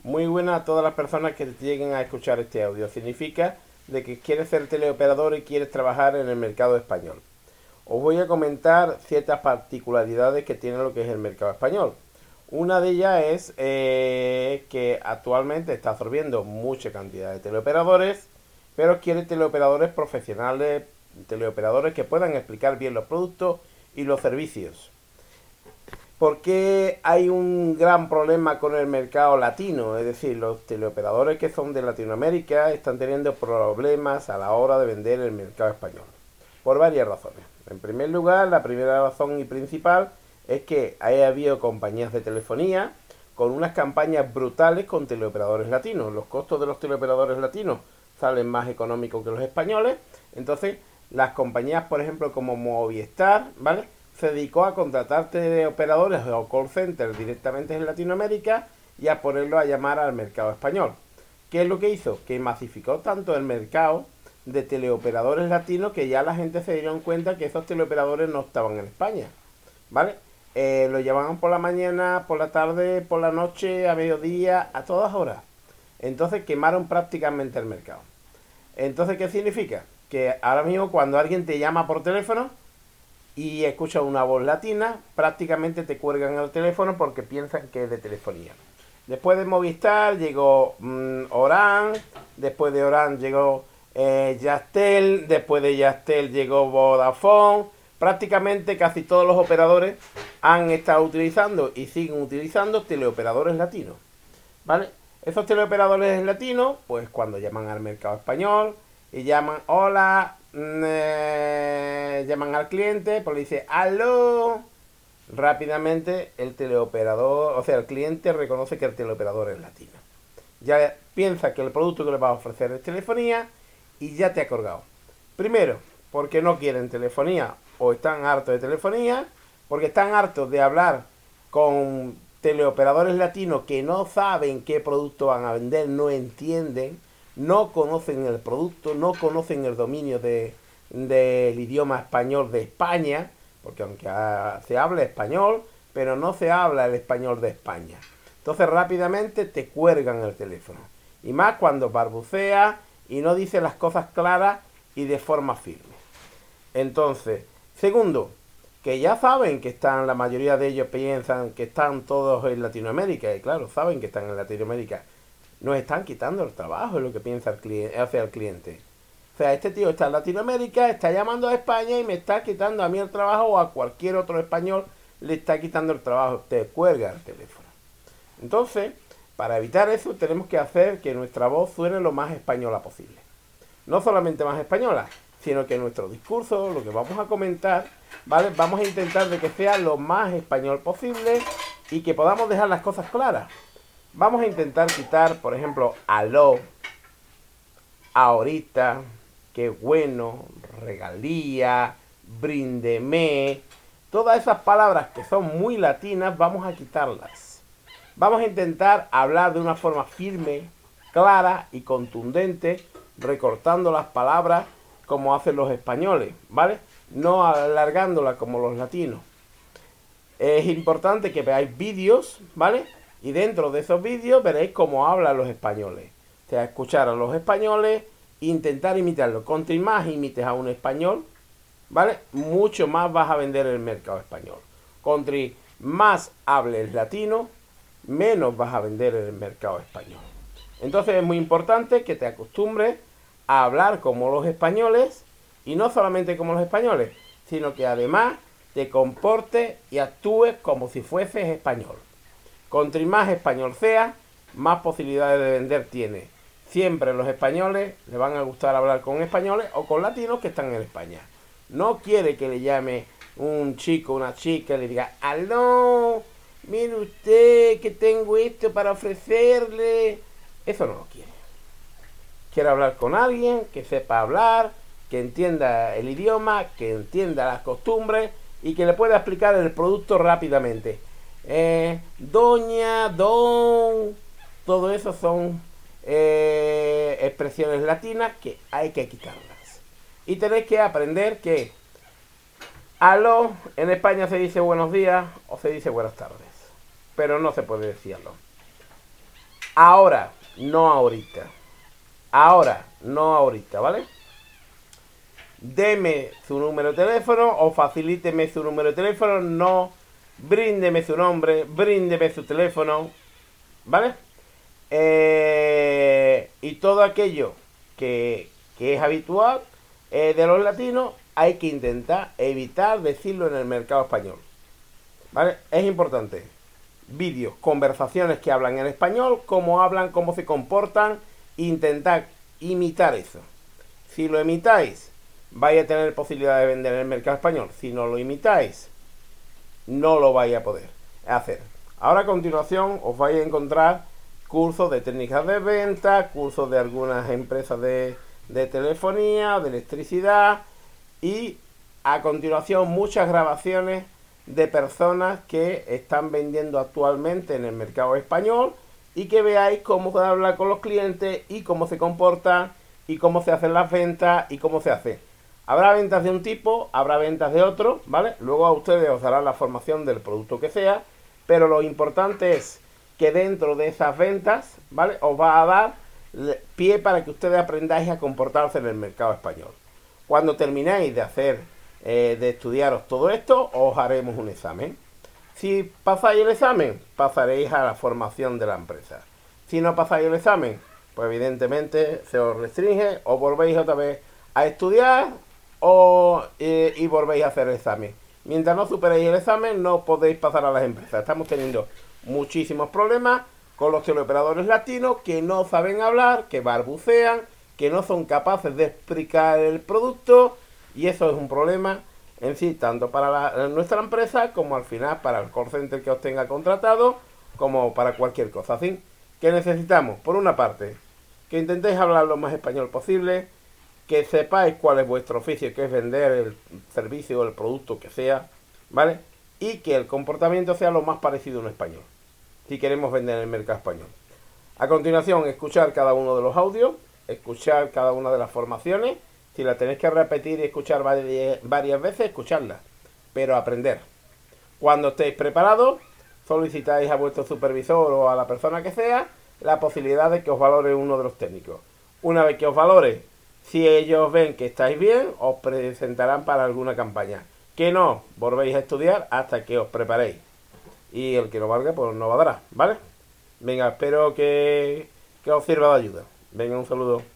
Muy buena a todas las personas que lleguen a escuchar este audio. Significa de que quieres ser teleoperador y quieres trabajar en el mercado español. Os voy a comentar ciertas particularidades que tiene lo que es el mercado español. Una de ellas es que actualmente está absorbiendo mucha cantidad de teleoperadores, pero quiere teleoperadores profesionales, teleoperadores que puedan explicar bien los productos y los servicios. ¿Por qué hay un gran problema con el mercado latino? Es decir, los teleoperadores que son de Latinoamérica están teniendo problemas a la hora de vender el mercado español. Por varias razones. En primer lugar, la primera razón y principal es que haya habido compañías de telefonía con unas campañas brutales con teleoperadores latinos. Los costos de los teleoperadores latinos salen más económicos que los españoles. Entonces, las compañías, por ejemplo, como Movistar, ¿vale?, se dedicó a contratar teleoperadores o call centers directamente en Latinoamérica y a ponerlo a llamar al mercado español. ¿Qué es lo que hizo? Que masificó tanto el mercado de teleoperadores latinos que ya la gente se dieron cuenta que esos teleoperadores no estaban en España, ¿vale? Lo llamaban por la mañana, por la tarde, por la noche, a mediodía, a todas horas. Entonces quemaron prácticamente el mercado. Entonces, ¿qué significa? Que ahora mismo cuando alguien te llama por teléfono y escucha una voz latina, prácticamente te cuelgan el teléfono porque piensan que es de telefonía. Después de Movistar llegó Orange, después de Orange llegó Yastel, después de Yastel llegó Vodafone. Prácticamente casi todos los operadores han estado utilizando y siguen utilizando teleoperadores latinos, ¿vale? Esos teleoperadores latinos, pues cuando llaman al mercado español y llaman, hola, llaman al cliente, pues le dice, aló. Rápidamente el teleoperador, o sea, el cliente reconoce que el teleoperador es latino. Ya piensa que el producto que le va a ofrecer es telefonía y ya te ha colgado. Primero, porque no quieren telefonía o están hartos de telefonía, porque están hartos de hablar con teleoperadores latinos que no saben qué producto van a vender, no entienden, no conocen el producto, no conocen el dominio del idioma español de España, porque aunque se habla español, pero no se habla el español de España. Entonces rápidamente te cuelgan el teléfono. Y más cuando balbucea y no dice las cosas claras y de forma firme. Entonces, segundo, que ya saben que están, la mayoría de ellos piensan que están todos en Latinoamérica, y claro, saben que están en Latinoamérica. Nos están quitando el trabajo, es lo que piensa el cliente, hace el cliente. O sea, este tío está en Latinoamérica, está llamando a España y me está quitando a mí el trabajo, o a cualquier otro español le está quitando el trabajo. Te cuelga el teléfono. Entonces, para evitar eso, tenemos que hacer que nuestra voz suene lo más española posible. No solamente más española, sino que nuestro discurso, lo que vamos a comentar, ¿vale?, vamos a intentar de que sea lo más español posible y que podamos dejar las cosas claras. Vamos a intentar quitar, por ejemplo, aló, ahorita, qué bueno, regalía, bríndeme. Todas esas palabras que son muy latinas, vamos a quitarlas. Vamos a intentar hablar de una forma firme, clara y contundente, recortando las palabras como hacen los españoles, ¿vale? No alargándolas como los latinos. Es importante que veáis vídeos, ¿vale? Y dentro de esos vídeos veréis cómo hablan los españoles. O sea, escuchar a los españoles, intentar imitarlo. Cuanto más imites a un español, ¿vale?, mucho más vas a vender el mercado español. Cuanto más hables latino, menos vas a vender en el mercado español. Entonces es muy importante que te acostumbres a hablar como los españoles, y no solamente como los españoles, sino que además te comportes y actúes como si fueses español. Cuanto más español seas, más posibilidades de vender tienes. Siempre los españoles les van a gustar hablar con españoles o con latinos que están en España. No quiere que le llame un chico, una chica, y le diga, aló, mire usted que tengo esto para ofrecerle. Eso no lo quiere. Quiere hablar con alguien que sepa hablar, que entienda el idioma, que entienda las costumbres y que le pueda explicar el producto rápidamente. Doña, don, todo eso son expresiones latinas que hay que quitarlas. Y tenéis que aprender que aló en España se dice buenos días o se dice buenas tardes, pero no se puede decir aló. Ahora, no ahorita. Ahora, no ahorita, ¿vale? Deme su número de teléfono o facilíteme su número de teléfono, no bríndeme su nombre, bríndeme su teléfono, ¿vale? Y todo aquello que es habitual de los latinos hay que intentar evitar decirlo en el mercado español, ¿vale? Es importante. Vídeos, conversaciones que hablan en español, cómo hablan, cómo se comportan, intentad imitar eso. Si lo imitáis, vais a tener posibilidad de vender en el mercado español. Si no lo imitáis, no lo vais a poder hacer. Ahora a continuación os vais a encontrar cursos de técnicas de venta, cursos de algunas empresas de telefonía, de electricidad y a continuación muchas grabaciones de personas que están vendiendo actualmente en el mercado español y que veáis cómo se habla con los clientes y cómo se comportan y cómo se hacen las ventas y cómo se hace. Habrá ventas de un tipo, habrá ventas de otro, ¿vale? Luego a ustedes os darán la formación del producto que sea, pero lo importante es que dentro de esas ventas, ¿vale? Os va a dar pie para que ustedes aprendáis a comportarse en el mercado español. Cuando terminéis de hacer, de estudiaros todo esto, os haremos un examen. Si pasáis el examen, pasaréis a la formación de la empresa. Si no pasáis el examen, pues evidentemente se os restringe o volvéis otra vez a estudiar y volvéis a hacer el examen. Mientras no superéis el examen, no podéis pasar a las empresas. Estamos teniendo muchísimos problemas con los teleoperadores latinos que no saben hablar, que balbucean, que no son capaces de explicar el producto, y eso es un problema en sí, tanto para nuestra empresa como al final para el call center que os tenga contratado, como para cualquier cosa. Así que necesitamos, por una parte, que intentéis hablar lo más español posible, que sepáis cuál es vuestro oficio, que es vender el servicio o el producto que sea, ¿vale? Y que el comportamiento sea lo más parecido a un español, si queremos vender en el mercado español. A continuación, escuchar cada uno de los audios, escuchar cada una de las formaciones. Si la tenéis que repetir y escuchar varias veces, escucharla, pero aprender. Cuando estéis preparados, solicitáis a vuestro supervisor o a la persona que sea la posibilidad de que os valore uno de los técnicos. Una vez que os valore, si ellos ven que estáis bien, os presentarán para alguna campaña. Que no, volvéis a estudiar hasta que os preparéis. Y el que no valga, pues no valdrá, ¿vale? Venga, espero que os sirva de ayuda. Venga, un saludo.